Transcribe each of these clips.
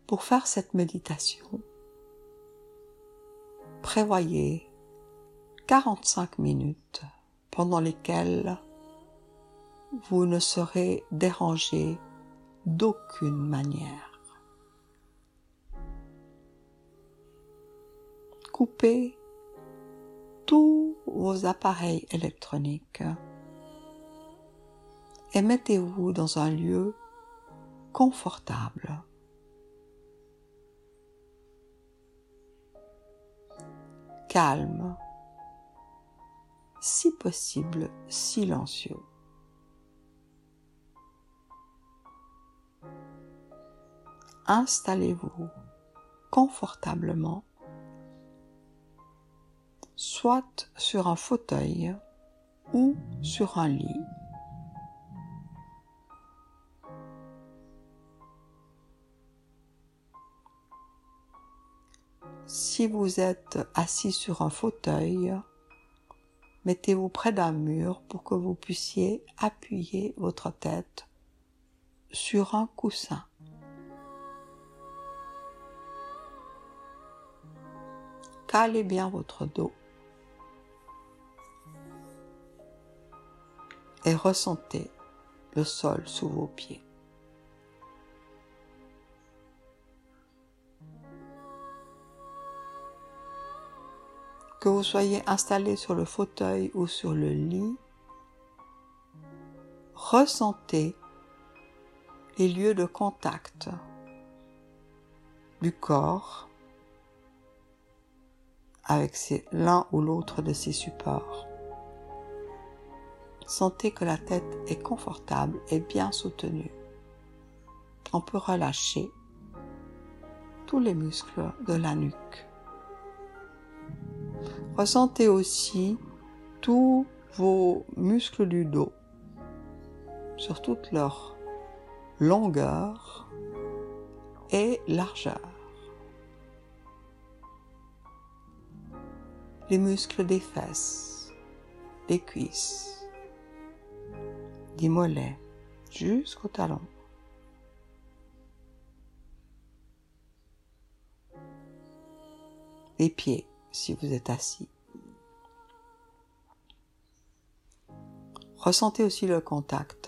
Pour faire cette méditation, prévoyez 45 minutes pendant lesquelles vous ne serez dérangé d'aucune manière. Coupez tous vos appareils électroniques et mettez-vous dans un lieu confortable. Calme, si possible silencieux. Installez-vous confortablement, soit sur un fauteuil ou sur un lit. Si vous êtes assis sur un fauteuil, mettez-vous près d'un mur pour que vous puissiez appuyer votre tête sur un coussin. Calez bien votre dos et ressentez le sol sous vos pieds. Que vous soyez installé sur le fauteuil ou sur le lit, ressentez les lieux de contact du corps avec l'un ou l'autre de ces supports. Sentez que la tête est confortable et bien soutenue. On peut relâcher tous les muscles de la nuque. Ressentez aussi tous vos muscles du dos sur toute leur longueur et largeur. Les muscles des fesses, des cuisses, des mollets jusqu'au talon. Les pieds si vous êtes assis. Ressentez aussi le contact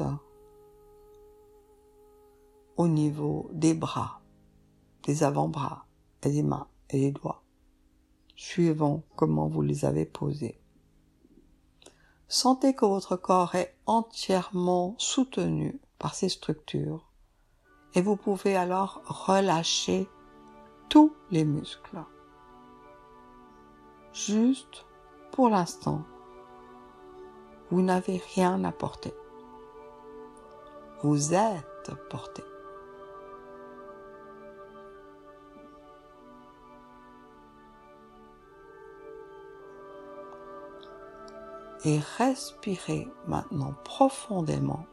au niveau des bras, des avant-bras et des mains et des doigts, suivant comment vous les avez posés. Sentez que votre corps est entièrement soutenu par ces structures et vous pouvez alors relâcher tous les muscles. Juste pour l'instant, vous n'avez rien à porter. Vous êtes porté. Et respirez maintenant profondément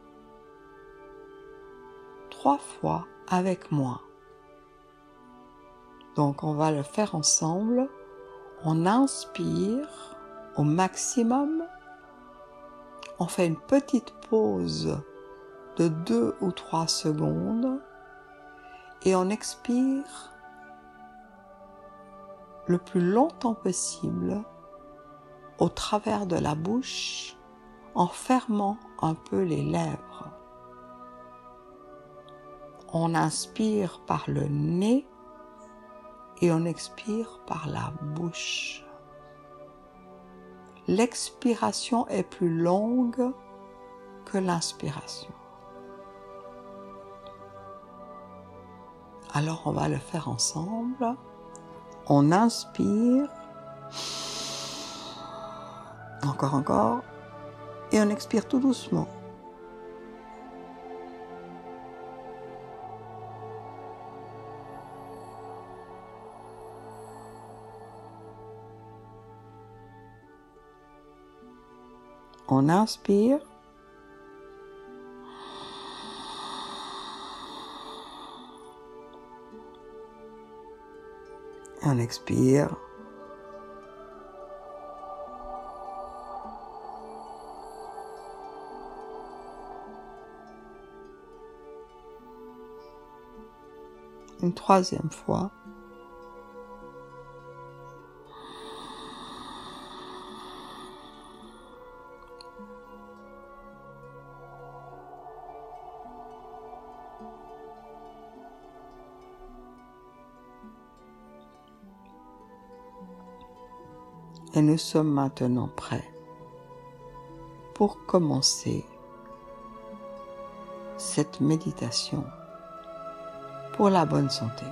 3 fois avec moi. Donc on va le faire ensemble. On inspire au maximum. On fait une petite pause de 2 ou 3 secondes et on expire le plus longtemps possible au travers de la bouche en fermant un peu les lèvres. On inspire par le nez et on expire par la bouche. L'expiration est plus longue que l'inspiration. Alors on va le faire ensemble. On inspire. Encore. Et on expire tout doucement. On inspire. Et on expire. une troisième fois. Et nous sommes maintenant prêts pour commencer cette méditation pour la bonne santé,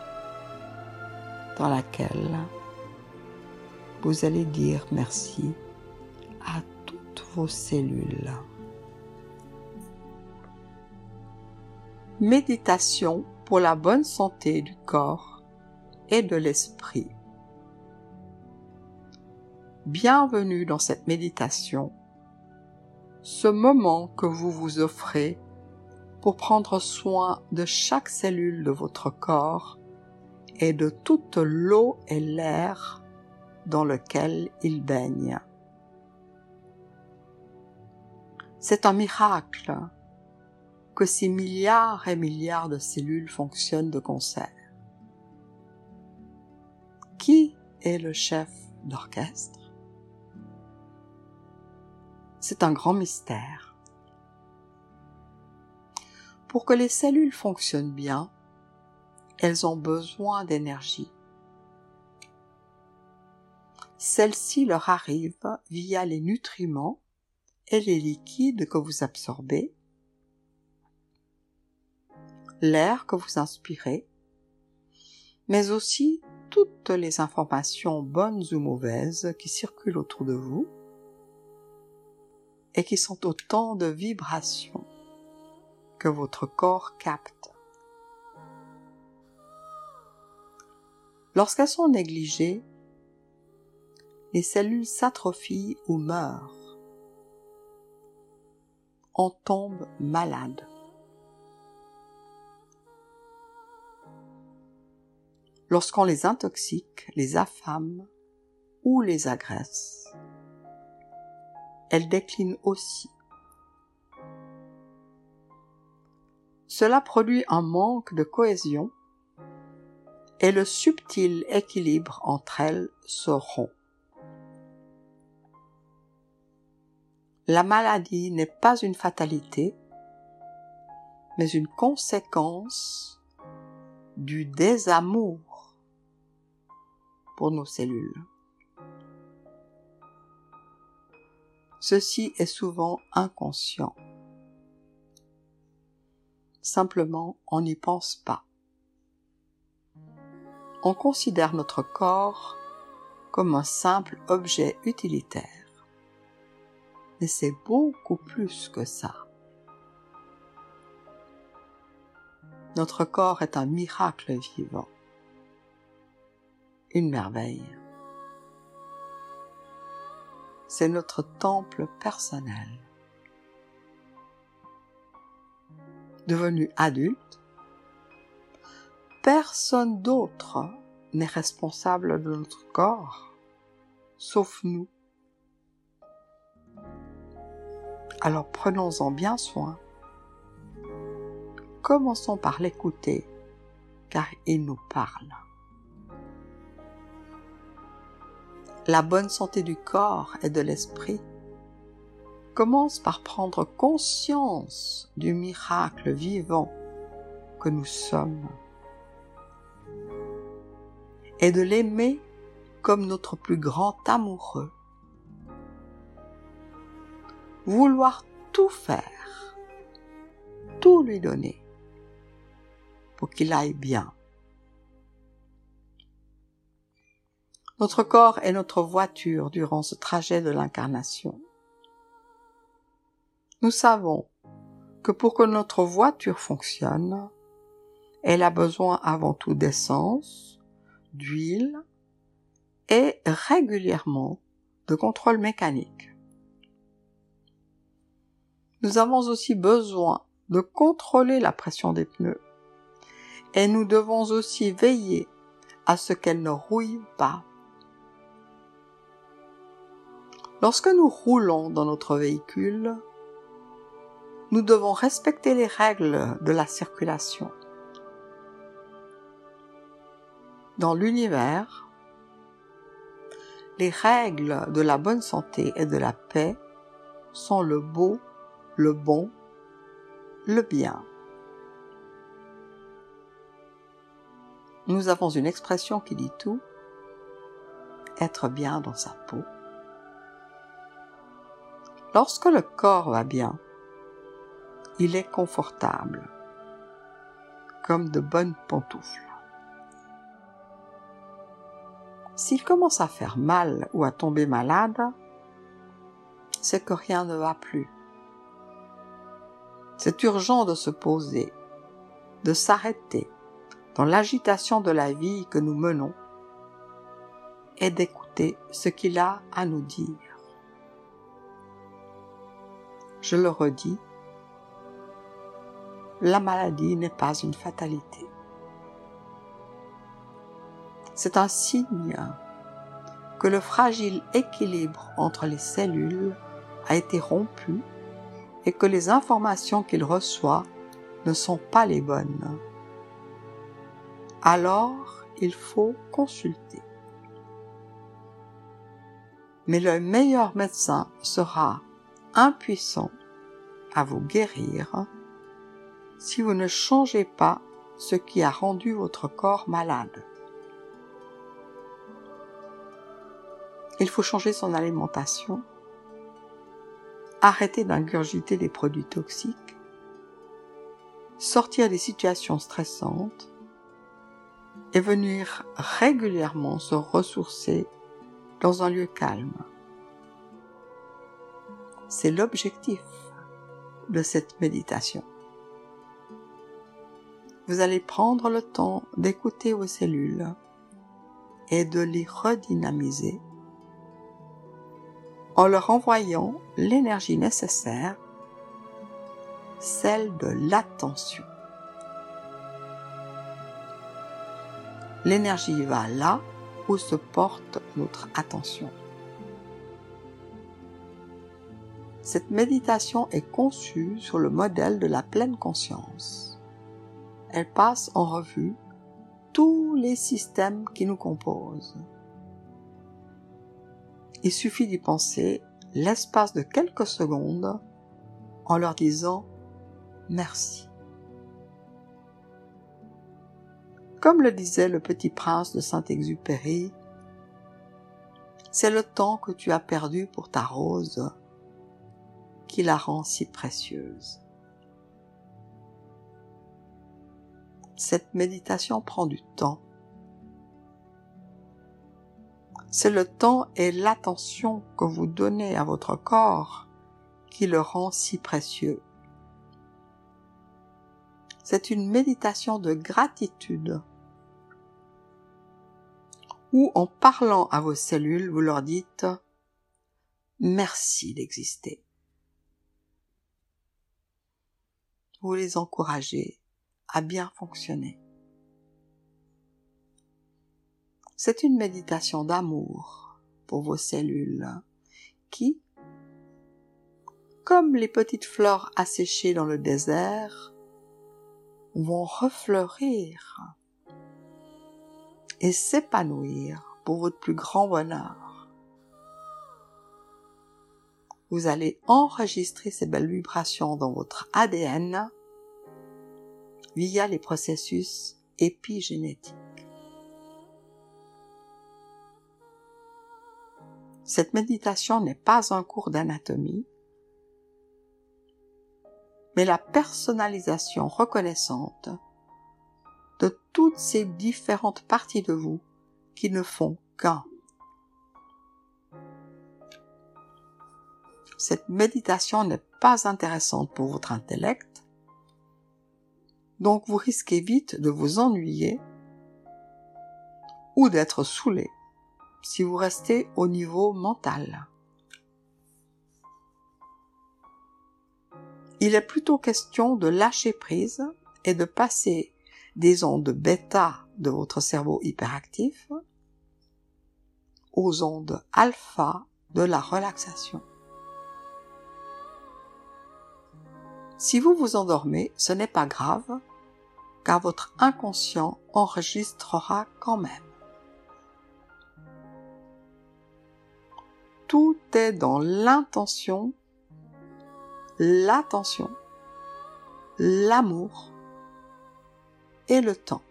dans laquelle vous allez dire merci à toutes vos cellules. Méditation pour la bonne santé du corps et de l'esprit. Bienvenue dans cette méditation, ce moment que vous vous offrez pour prendre soin de chaque cellule de votre corps et de toute l'eau et l'air dans lequel il baigne. C'est un miracle que ces milliards et milliards de cellules fonctionnent de concert. Qui est le chef d'orchestre? C'est un grand mystère. Pour que les cellules fonctionnent bien, elles ont besoin d'énergie. Celle-ci leur arrive via les nutriments et les liquides que vous absorbez, l'air que vous inspirez, mais aussi toutes les informations bonnes ou mauvaises qui circulent autour de vous et qui sont autant de vibrations que votre corps capte. Lorsqu'elles sont négligées, les cellules s'atrophient ou meurent. On tombe malade. Lorsqu'on les intoxique, les affame ou les agresse, elles déclinent aussi. Cela produit un manque de cohésion et le subtil équilibre entre elles se rompt. La maladie n'est pas une fatalité, mais une conséquence du désamour pour nos cellules. Ceci est souvent inconscient. Simplement, on n'y pense pas. On considère notre corps comme un simple objet utilitaire. Mais c'est beaucoup plus que ça. Notre corps est un miracle vivant. Une merveille. C'est notre temple personnel. Devenu adulte, personne d'autre n'est responsable de notre corps, sauf nous. Alors prenons-en bien soin. Commençons par l'écouter, car il nous parle. La bonne santé du corps et de l'esprit commence par prendre conscience du miracle vivant que nous sommes et de l'aimer comme notre plus grand amoureux. Vouloir tout faire, tout lui donner pour qu'il aille bien. Notre corps est notre voiture durant ce trajet de l'incarnation. Nous savons que pour que notre voiture fonctionne, elle a besoin avant tout d'essence, d'huile et régulièrement de contrôle mécanique. Nous avons aussi besoin de contrôler la pression des pneus et nous devons aussi veiller à ce qu'elle ne rouille pas. Lorsque nous roulons dans notre véhicule, nous devons respecter les règles de la circulation. Dans l'univers, les règles de la bonne santé et de la paix sont le beau, le bon, le bien. Nous avons une expression qui dit tout, être bien dans sa peau. Lorsque le corps va bien, il est confortable, comme de bonnes pantoufles. S'il commence à faire mal ou à tomber malade, c'est que rien ne va plus. C'est urgent de se poser, de s'arrêter dans l'agitation de la vie que nous menons et d'écouter ce qu'il a à nous dire. Je le redis, la maladie n'est pas une fatalité. C'est un signe que le fragile équilibre entre les cellules a été rompu et que les informations qu'il reçoit ne sont pas les bonnes. Alors, il faut consulter. Mais le meilleur médecin sera impuissant à vous guérir si vous ne changez pas ce qui a rendu votre corps malade. Il faut changer son alimentation, arrêter d'ingurgiter des produits toxiques, sortir des situations stressantes et venir régulièrement se ressourcer dans un lieu calme. C'est l'objectif de cette méditation. Vous allez prendre le temps d'écouter vos cellules et de les redynamiser en leur envoyant l'énergie nécessaire, celle de l'attention. L'énergie va là où se porte notre attention. Cette méditation est conçue sur le modèle de la pleine conscience. Elle passe en revue tous les systèmes qui nous composent. Il suffit d'y penser l'espace de quelques secondes en leur disant merci. Comme le disait le Petit Prince de Saint-Exupéry, c'est le temps que tu as perdu pour ta rose qui la rend si précieuse. Cette méditation prend du temps. C'est le temps et l'attention que vous donnez à votre corps qui le rend si précieux. C'est une méditation de gratitude où, en parlant à vos cellules, vous leur dites « Merci d'exister ». Vous les encouragez à bien fonctionner. C'est une méditation d'amour pour vos cellules qui, comme les petites fleurs asséchées dans le désert, vont refleurir et s'épanouir pour votre plus grand bonheur. Vous allez enregistrer ces belles vibrations dans votre ADN via les processus épigénétiques. Cette méditation n'est pas un cours d'anatomie, mais la personnalisation reconnaissante de toutes ces différentes parties de vous qui ne font qu'un. Cette méditation n'est pas intéressante pour votre intellect, donc vous risquez vite de vous ennuyer ou d'être saoulé si vous restez au niveau mental. Il est plutôt question de lâcher prise et de passer des ondes bêta de votre cerveau hyperactif aux ondes alpha de la relaxation. Si vous vous endormez, ce n'est pas grave, car votre inconscient enregistrera quand même. Tout est dans l'intention, l'attention, l'amour et le temps.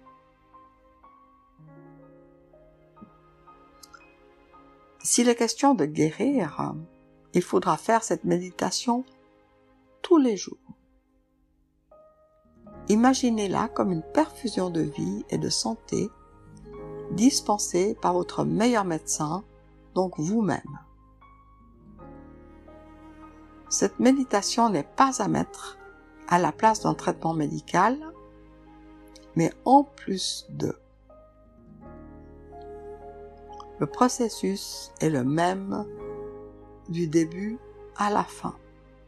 S'il est question de guérir, il faudra faire cette méditation tous les jours. Imaginez-la comme une perfusion de vie et de santé dispensée par votre meilleur médecin, donc vous-même. Cette méditation n'est pas à mettre à la place d'un traitement médical, mais en plus de. Le processus est le même du début à la fin.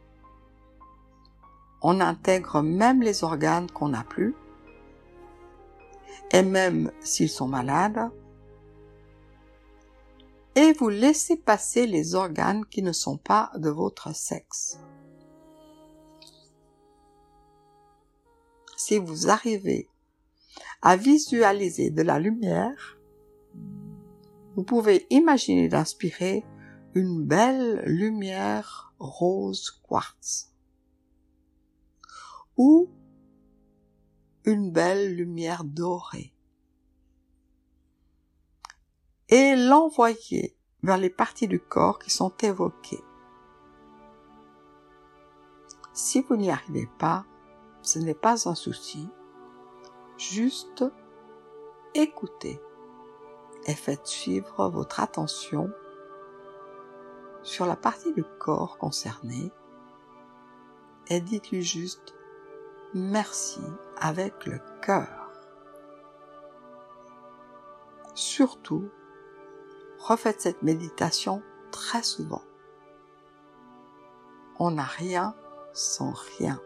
On intègre même les organes qu'on n'a plus, et même s'ils sont malades, et vous laissez passer les organes qui ne sont pas de votre sexe. Si vous arrivez à visualiser de la lumière, vous pouvez imaginer d'inspirer une belle lumière rose quartz ou une belle lumière dorée et l'envoyer vers les parties du corps qui sont évoquées. Si vous n'y arrivez pas, ce n'est pas un souci, juste écoutez et faites suivre votre attention sur la partie du corps concernée et dites-lui juste merci avec le cœur. Surtout, refaites cette méditation très souvent. On n'a rien sans rien.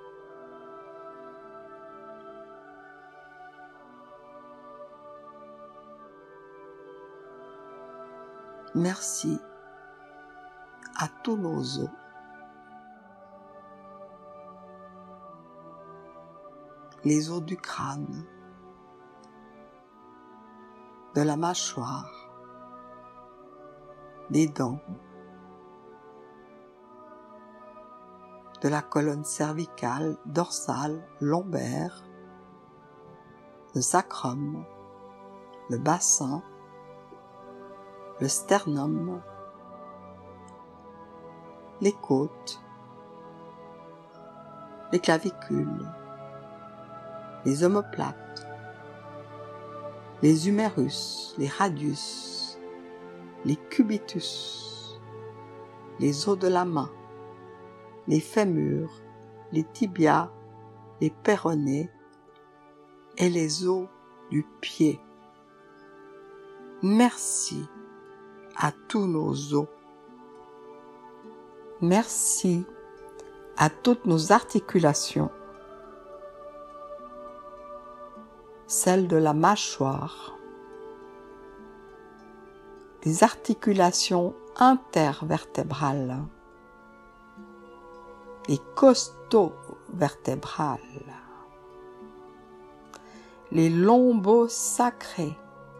Merci à tous nos os. Les os du crâne, de la mâchoire, des dents, de la colonne cervicale, dorsale, lombaire, le sacrum, le bassin, le sternum, les côtes, les clavicules, les omoplates, les humérus, les radius, les cubitus, les os de la main, les fémurs, les tibias, les péronées et les os du pied. Merci à tous nos os. Merci à toutes nos articulations, celles de la mâchoire, les articulations intervertébrales, les costo-vertébrales, les lombosacrés,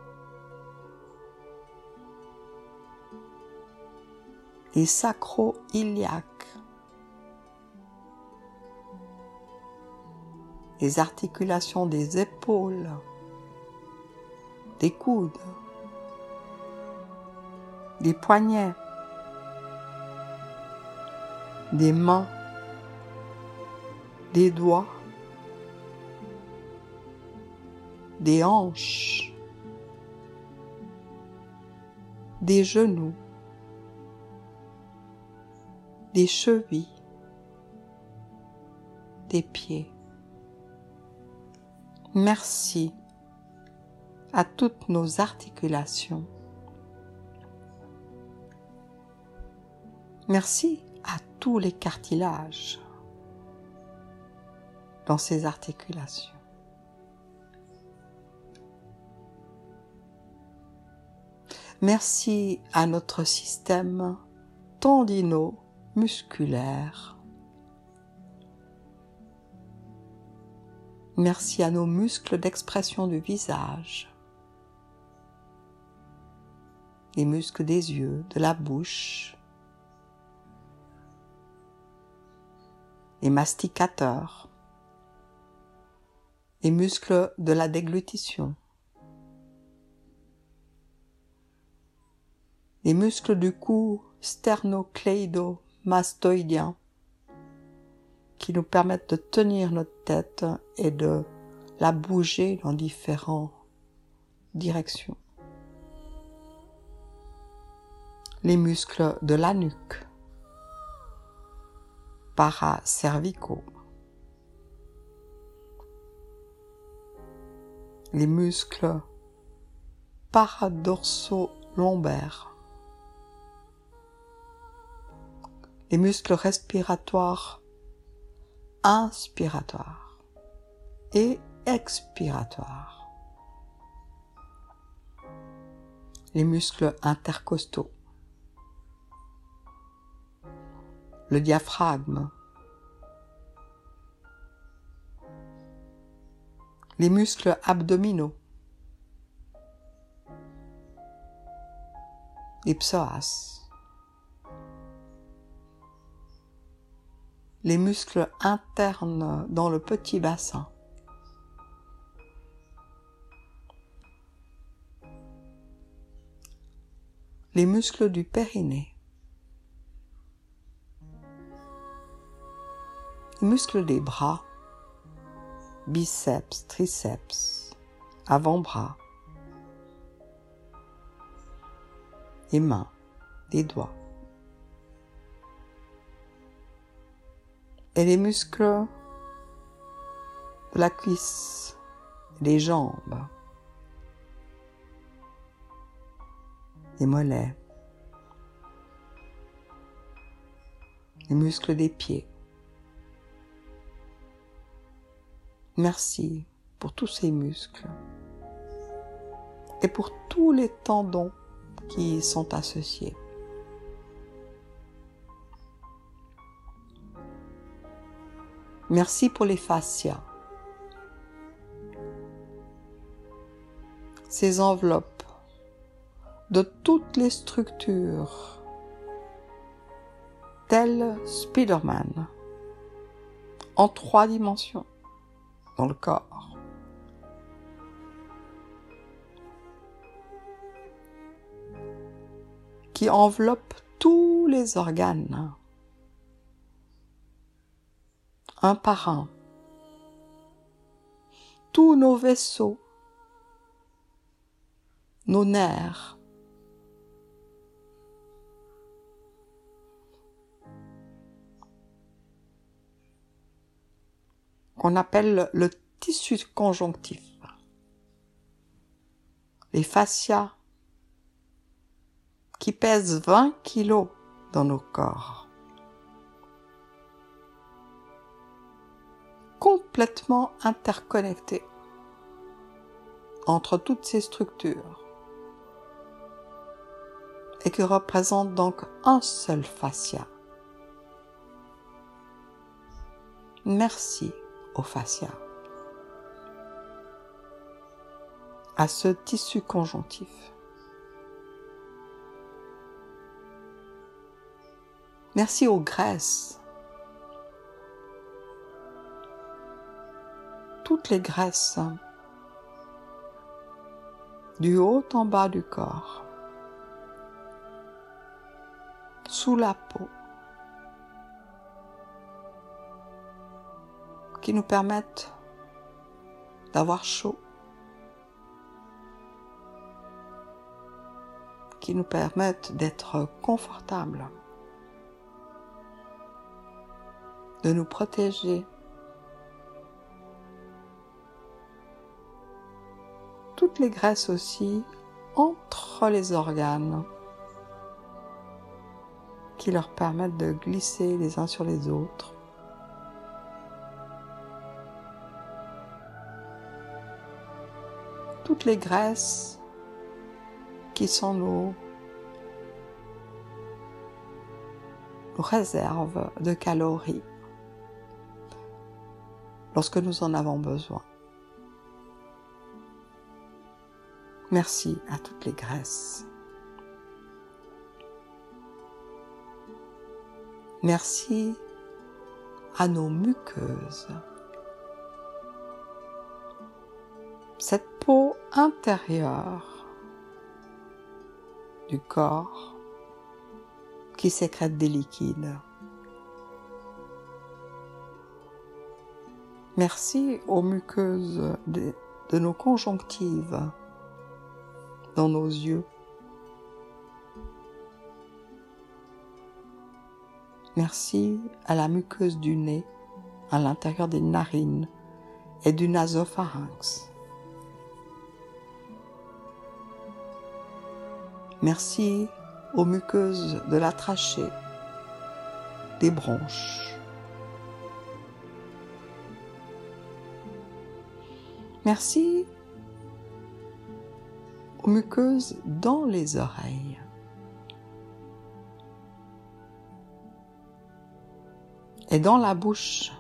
les sacro-iliaques, les articulations des épaules, des coudes, des poignets, des mains, des doigts, des hanches, des genoux, des chevilles, des pieds. Merci à toutes nos articulations. Merci à tous les cartilages dans ces articulations. Merci à notre système tendino-musculaire. Merci à nos muscles d'expression du visage. les muscles des yeux, de la bouche, les masticateurs, les muscles de la déglutition, les muscles du cou sternocleidomastoïdien qui nous permettent de tenir notre tête et de la bouger dans différentes directions. Les muscles de la nuque, paracervicaux, les muscles paradorsaux-lombaires, les muscles respiratoires inspiratoires et expiratoires, les muscles intercostaux, le diaphragme, les muscles abdominaux, les psoas, les muscles internes dans le petit bassin, les muscles du périnée, les muscles des bras, biceps, triceps, avant-bras, les mains, les doigts, et les muscles de la cuisse, des jambes, les mollets, les muscles des pieds. Merci pour tous ces muscles et pour tous les tendons qui y sont associés. Merci pour les fascias, ces enveloppes de toutes les structures, telles Spider-Man, en 3 dimensions dans le corps. Qui enveloppent tous les organes, un par un, tous nos vaisseaux, nos nerfs, qu'on appelle le tissu conjonctif, les fascias qui pèsent 20 kilos dans nos corps, complètement interconnectés entre toutes ces structures et qui représentent donc un seul fascia. Merci au fascia, à ce tissu conjonctif. Merci aux graisses, toutes les graisses du haut en bas du corps, sous la peau, qui nous permettent d'avoir chaud, qui nous permettent d'être confortables, de nous protéger. Toutes les graisses aussi entre les organes qui leur permettent de glisser les uns sur les autres. Toutes les graisses qui sont nos réserves de calories lorsque nous en avons besoin. Merci à toutes les graisses. Merci à nos muqueuses. Cette peau intérieure du corps qui sécrète des liquides. Merci aux muqueuses de nos conjonctives, dans nos yeux. Merci à la muqueuse du nez, à l'intérieur des narines et du nasopharynx. Merci aux muqueuses de la trachée, des bronches. Merci aux muqueuses dans les oreilles. Et dans la bouche,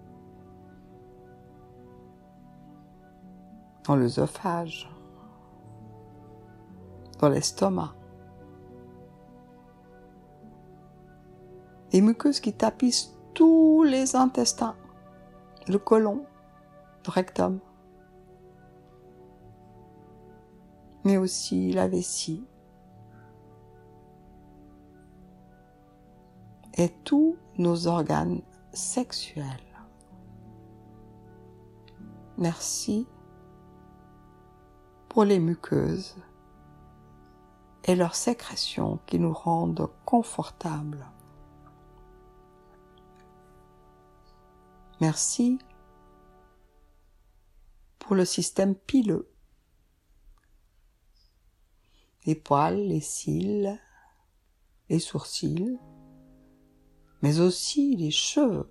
dans l'œsophage, dans l'estomac. Les muqueuses qui tapissent tous les intestins, le côlon, le rectum, mais aussi la vessie et tous nos organes sexuels. Merci pour les muqueuses et leurs sécrétions qui nous rendent confortables. Merci pour le système pileux, les poils, les cils, les sourcils, mais aussi les cheveux.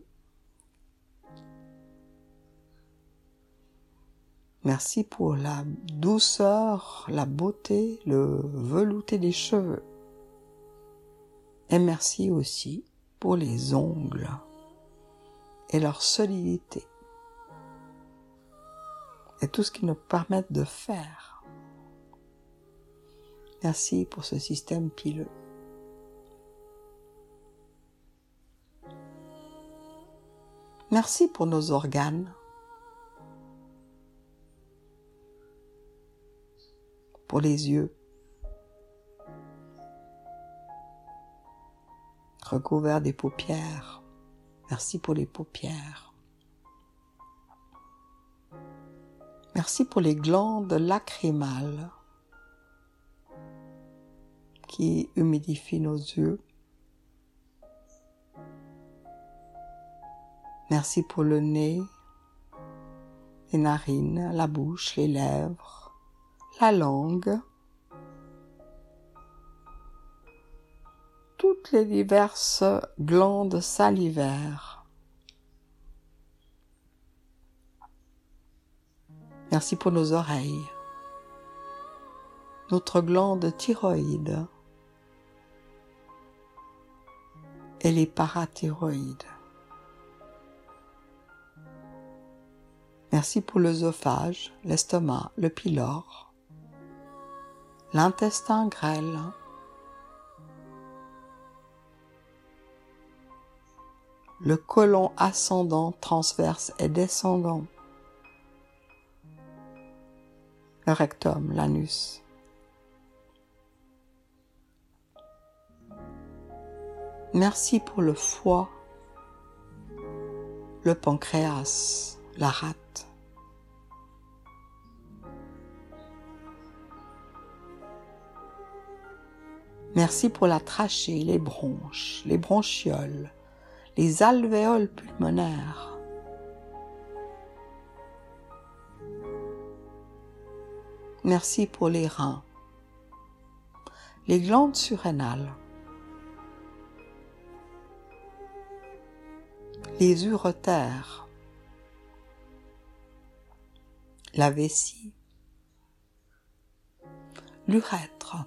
Merci pour la douceur, la beauté, le velouté des cheveux. Et merci aussi pour les ongles et leur solidité. Et tout ce qu'ils nous permettent de faire. Merci pour ce système pileux. Merci pour nos organes. Pour les yeux, recouverts des paupières. Merci pour les paupières. Merci pour les glandes lacrymales qui humidifient nos yeux. Merci pour le nez, les narines, la bouche, les lèvres, la langue, toutes les diverses glandes salivaires. Merci pour nos oreilles, notre glande thyroïde et les parathyroïdes. Merci pour l'œsophage, l'estomac, le pylore, l'intestin grêle, le côlon ascendant, transverse et descendant, le rectum, l'anus. Merci pour le foie, le pancréas, la rate. Merci pour la trachée, les bronches, les bronchioles, les alvéoles pulmonaires. Merci pour les reins, les glandes surrénales, les uretères, la vessie, l'urètre.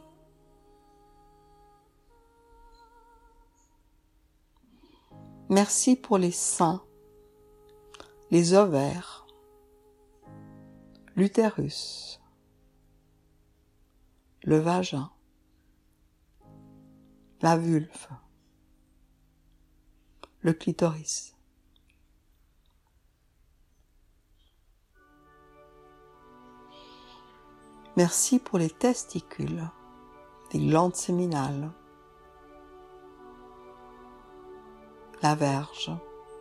Merci pour les seins, les ovaires, l'utérus, le vagin, la vulve. le clitoris. Merci pour les testicules, les glandes séminales, la verge,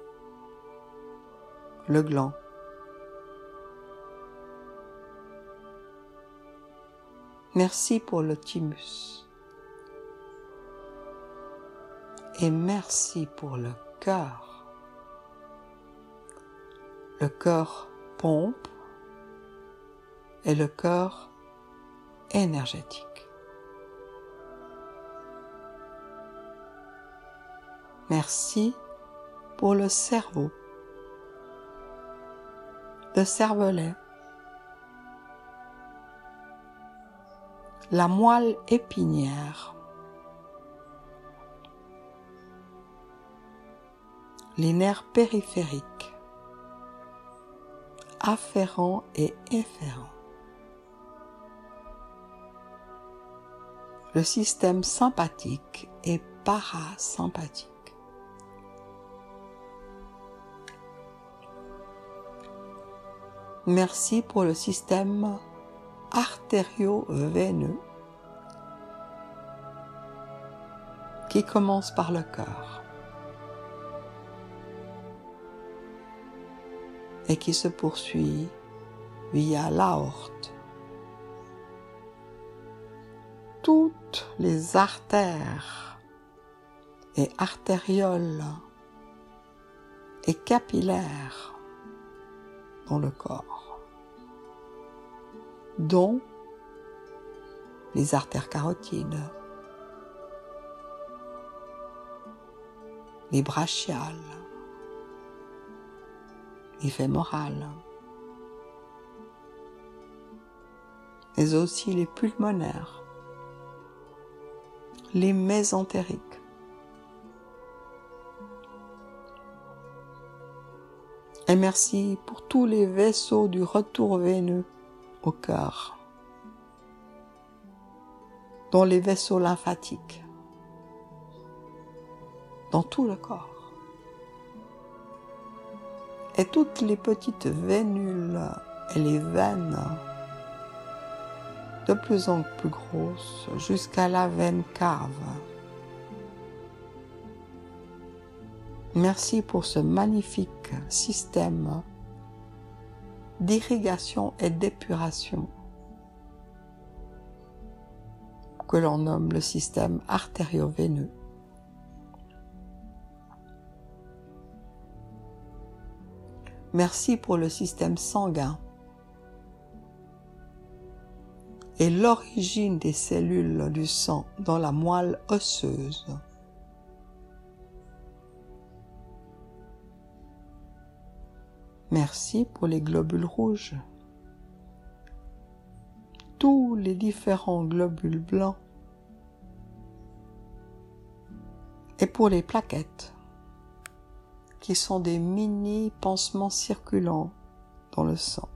le gland. Merci pour le thymus. Et merci pour le cœur. Le cœur pompe et le cœur énergétique. Merci pour le cerveau, le cervelet, la moelle épinière, les nerfs périphériques, afférents et efférents, le système sympathique et parasympathique. Merci pour le système artério-veineux qui commence par le cœur et qui se poursuit via l'aorte. Toutes les artères et artérioles et capillaires dans le corps, dont les artères carotides, les brachiales, les fémorales, mais aussi les pulmonaires, les mésentériques, et merci pour tous les vaisseaux du retour veineux au cœur, dont les vaisseaux lymphatiques, dans tout le corps, et toutes les petites vénules et les veines de plus en plus grosses jusqu'à la veine cave. Merci pour ce magnifique système d'irrigation et d'épuration que l'on nomme le système artério-veineux. Merci pour le système sanguin et l'origine des cellules du sang dans la moelle osseuse. Merci pour les globules rouges, tous les différents globules blancs, et pour les plaquettes, qui sont des mini pansements circulants dans le sang.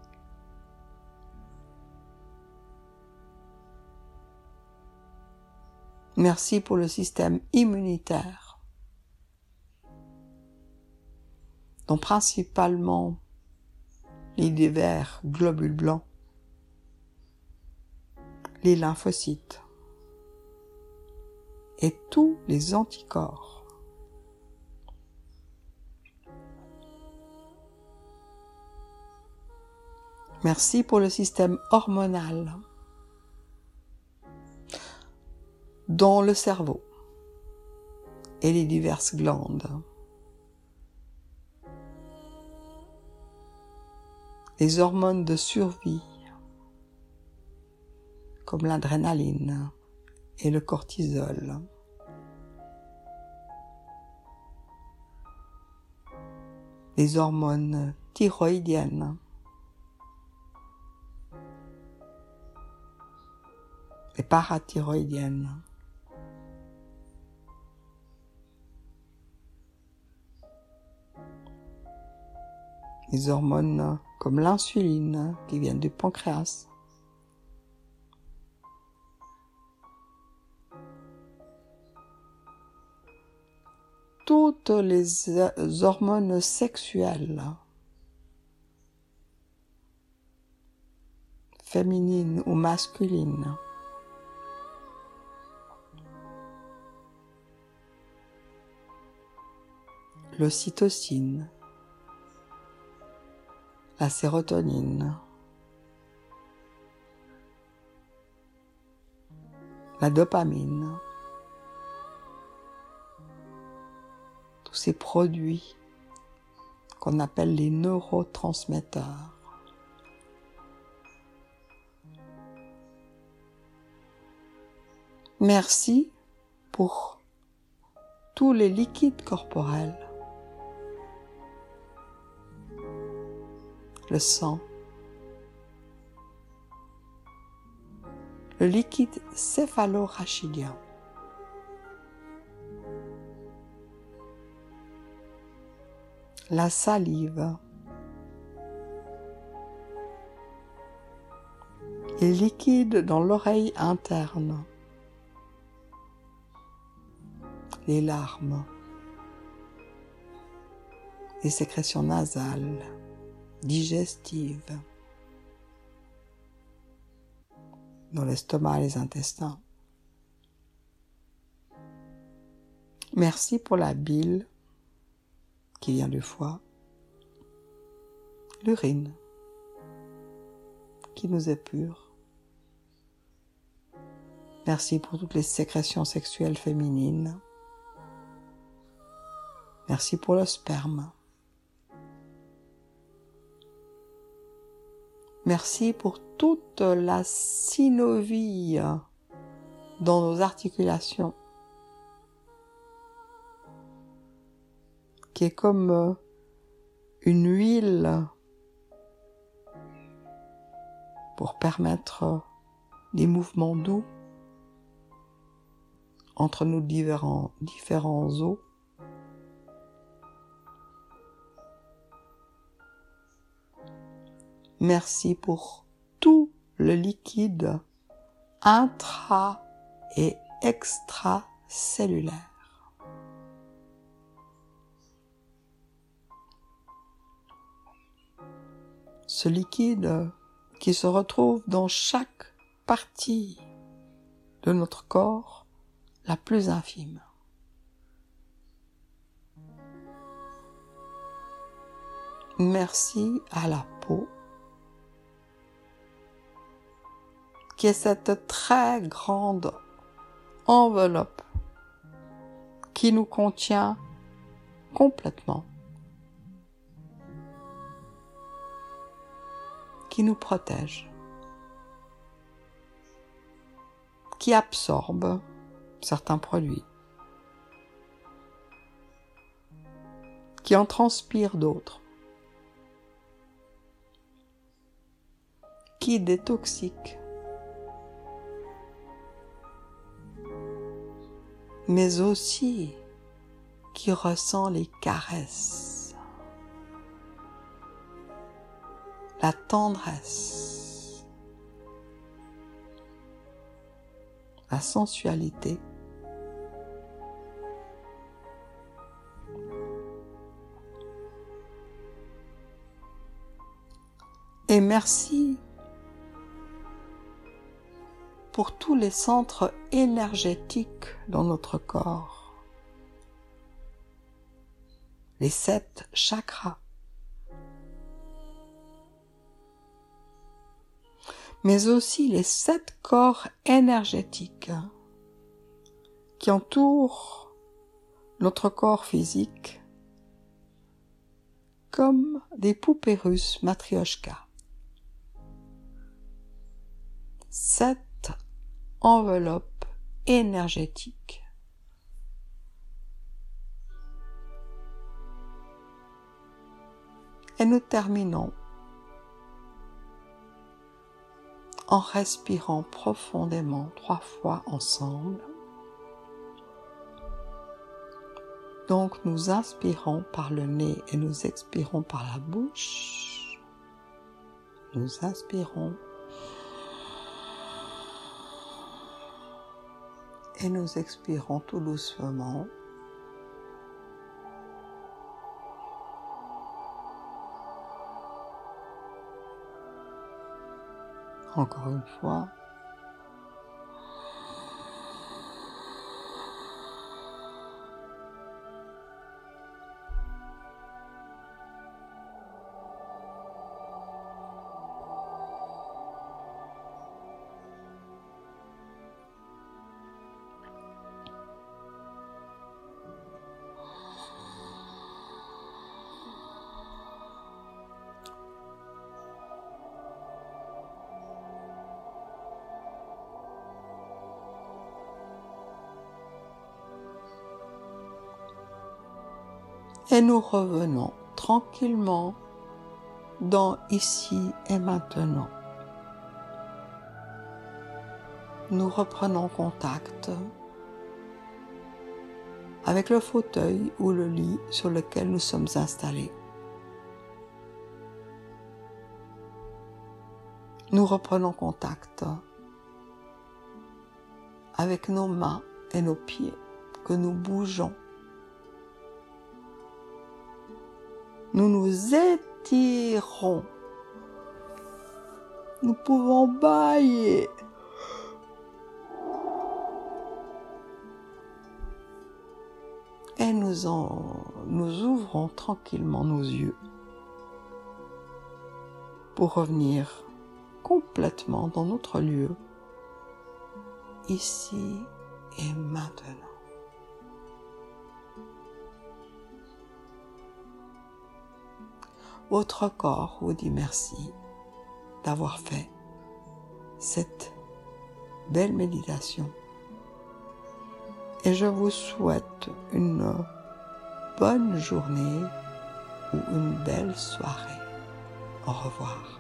Merci pour le système immunitaire, dont principalement les divers globules blancs, les lymphocytes et tous les anticorps. Merci pour le système hormonal, dont le cerveau et les diverses glandes. Les hormones de survie, comme l'adrénaline et le cortisol. Les hormones thyroïdiennes. Et parathyroïdiennes. Les hormones comme l'insuline qui viennent du pancréas. toutes les hormones sexuelles, féminines ou masculines, l'ocytocine, la sérotonine, la dopamine, tous ces produits qu'on appelle les neurotransmetteurs. Merci pour tous les liquides corporels, le sang, le liquide céphalorachidien, la salive, les liquides dans l'oreille interne, les larmes, les sécrétions nasales, digestives, dans l'estomac et les intestins. Merci pour la bile qui vient du foie, l'urine qui nous épure. Merci pour toutes les sécrétions sexuelles féminines. Merci pour le sperme. Merci pour toute la synovie dans nos articulations, qui est comme une huile pour permettre des mouvements doux entre nos différents os. Merci pour tout le liquide intra- et extracellulaire. Ce liquide qui se retrouve dans chaque partie de notre corps la plus infime. Merci à la peau, qui est cette très grande enveloppe qui nous contient complètement, qui nous protège, qui absorbe certains produits, qui en transpire d'autres, qui détoxique, mais aussi qui ressent les caresses, la tendresse, la sensualité, et merci pour tous les centres énergétiques dans notre corps, les 7 chakras, mais aussi les 7 corps énergétiques qui entourent notre corps physique comme des poupées russes matrioshka. 7 enveloppes énergétiques. Et nous terminons en respirant profondément 3 fois ensemble. Donc nous inspirons par le nez et nous expirons par la bouche. Nous inspirons et nous expirons tout doucement. Encore une fois. Et nous revenons tranquillement dans ici et maintenant. Nous reprenons contact avec le fauteuil ou le lit sur lequel nous sommes installés. Nous reprenons contact avec nos mains et nos pieds que nous bougeons. Nous nous étirons. Nous pouvons bâiller. Et nous ouvrons tranquillement nos yeux pour revenir complètement dans notre lieu, ici et maintenant. Votre corps vous dit merci d'avoir fait cette belle méditation. Et je vous souhaite une bonne journée ou une belle soirée. Au revoir.